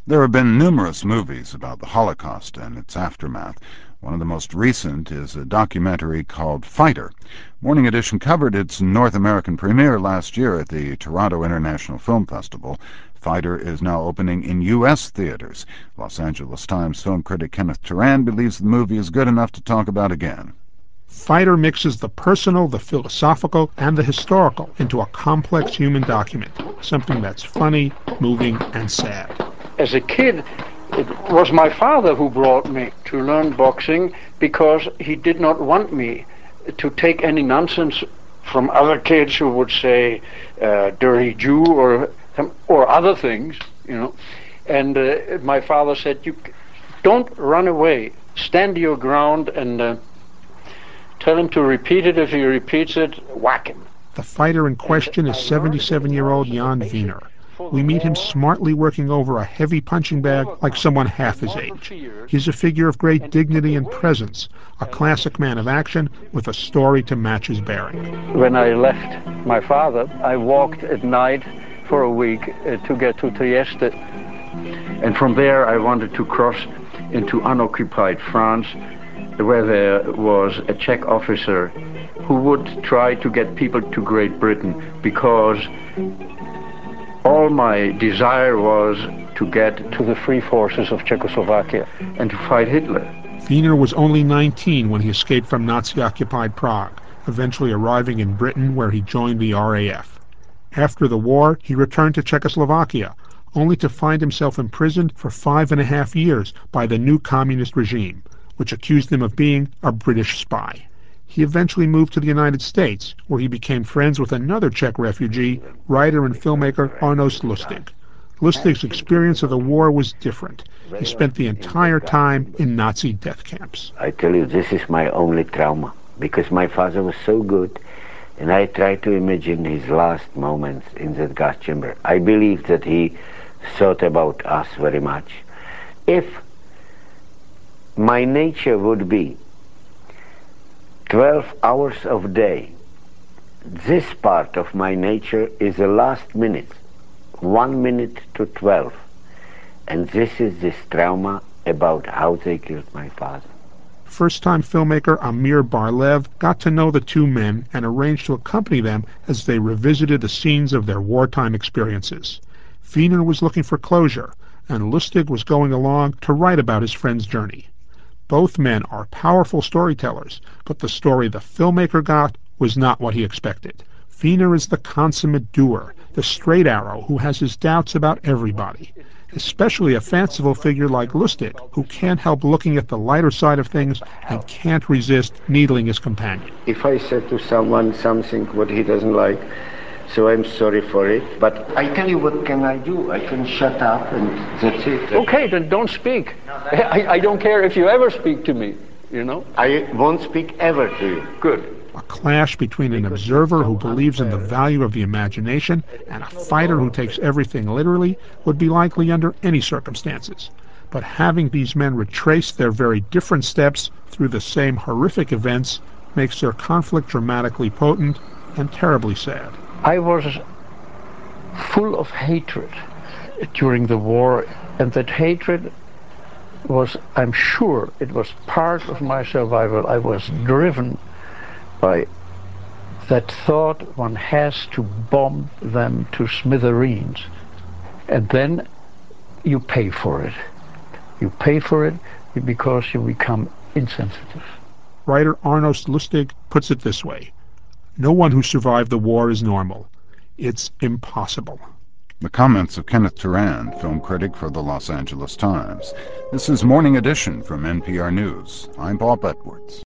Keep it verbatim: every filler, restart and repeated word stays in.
There have been numerous movies about the Holocaust and its aftermath. One of the most recent is a documentary called Fighter. Morning Edition covered its North American premiere last year at the Toronto International Film Festival. Fighter is now opening in U S theaters. Los Angeles Times film critic Kenneth Turan believes the movie is good enough to talk about again. Fighter mixes the personal, the philosophical, and the historical into a complex human document, something that's funny, moving, and sad. As a kid, it was my father who brought me to learn boxing because he did not want me to take any nonsense from other kids who would say uh, dirty Jew or or other things, you know. And uh, my father said, "You don't run away. Stand your ground and uh, tell him to repeat it. If he repeats it, whack him." The fighter in question is seventy-seven-year-old Jan Wiener. We meet him smartly working over a heavy punching bag like someone half his age. He's a figure of great dignity and presence, a classic man of action with a story to match his bearing. When I left my father, I walked at night for a week uh, to get to Trieste. And from there I wanted to cross into unoccupied France, where there was a Czech officer who would try to get people to Great Britain, because all my desire was to get to the free forces of Czechoslovakia and to fight Hitler. Wiener was only nineteen when he escaped from Nazi-occupied Prague, eventually arriving in Britain where he joined the R A F. After the war, he returned to Czechoslovakia, only to find himself imprisoned for five and a half years by the new communist regime, which accused him of being a British spy. He eventually moved to the United States, where he became friends with another Czech refugee, writer and filmmaker Arnost Lustig. Lustig's experience of the war was different. He spent the entire time in Nazi death camps. I tell you, this is my only trauma, because my father was so good, and I try to imagine his last moments in that gas chamber. I believe that he thought about us very much. If my nature would be twelve hours of day, this part of my nature is the last minute, one minute to twelve, and this is this trauma about how they killed my father. First-time filmmaker Amir Bar-Lev got to know the two men and arranged to accompany them as they revisited the scenes of their wartime experiences. Wiener was looking for closure, and Lustig was going along to write about his friend's journey. Both men are powerful storytellers, but the story the filmmaker got was not what he expected. Wiener is the consummate doer, the straight arrow who has his doubts about everybody, especially a fanciful figure like Lustig, who can't help looking at the lighter side of things and can't resist needling his companion. If I said to someone something what he doesn't like, so I'm sorry for it, but I tell you, what can I do? I can shut up and that's it. Okay, then don't speak. I, I don't care if you ever speak to me, you know. I won't speak ever to you. Good. A clash between an observer who believes in the value of the imagination and a fighter who takes everything literally would be likely under any circumstances. But having these men retrace their very different steps through the same horrific events makes their conflict dramatically potent and terribly sad. I was full of hatred during the war, and that hatred was, I'm sure, it was part of my survival. I was driven by that thought, one has to bomb them to smithereens, and then you pay for it. You pay for it because you become insensitive. Writer Arnost Lustig puts it this way: no one who survived the war is normal. It's impossible. The comments of Kenneth Turan, film critic for the Los Angeles Times. This is Morning Edition from N P R News. I'm Bob Edwards.